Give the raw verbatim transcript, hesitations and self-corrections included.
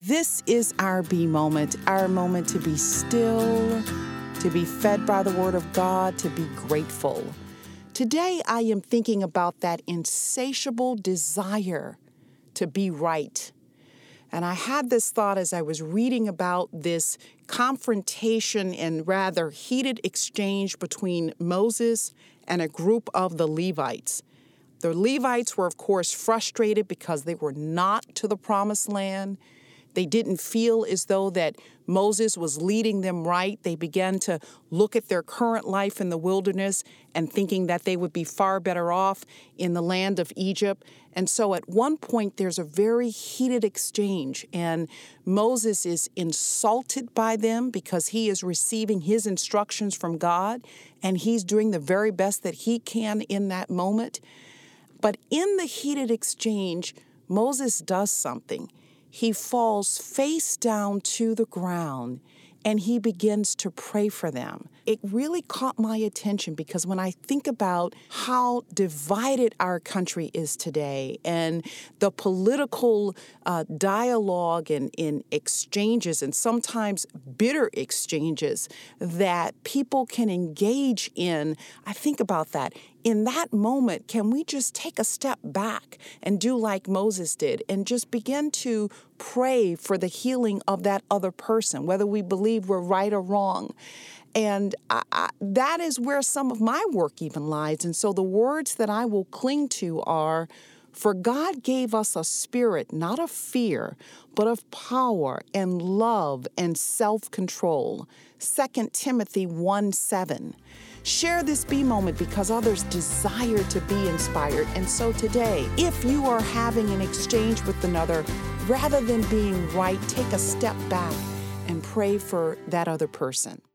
This is our be moment, our moment to be still, to be fed by the word of God, to be grateful. Today, I am thinking about that insatiable desire to be right. And I had this thought as I was reading about this confrontation and rather heated exchange between Moses and a group of the Levites. The Levites were, of course, frustrated because they were not to the promised land. They didn't feel as though that Moses was leading them right. They began to look at their current life in the wilderness and thinking that they would be far better off in the land of Egypt. And so at one point, there's a very heated exchange, and Moses is insulted by them because he is receiving his instructions from God, and he's doing the very best that he can in that moment. But in the heated exchange, Moses does something. He falls face down to the ground and he begins to pray for them. It really caught my attention because when I think about how divided our country is today and the political uh, dialogue and in exchanges and sometimes bitter exchanges that people can engage in, I think about that. In that moment, can we just take a step back and do like Moses did and just begin to pray for the healing of that other person, whether we believe we're right or wrong? And I, I, that is where some of my work even lies. And so the words that I will cling to are, "For God gave us a spirit, not of fear, but of power and love and self-control." Second Timothy one seven. Share this be moment because others desire to be inspired. And so today, if you are having an exchange with another, rather than being right, take a step back and pray for that other person.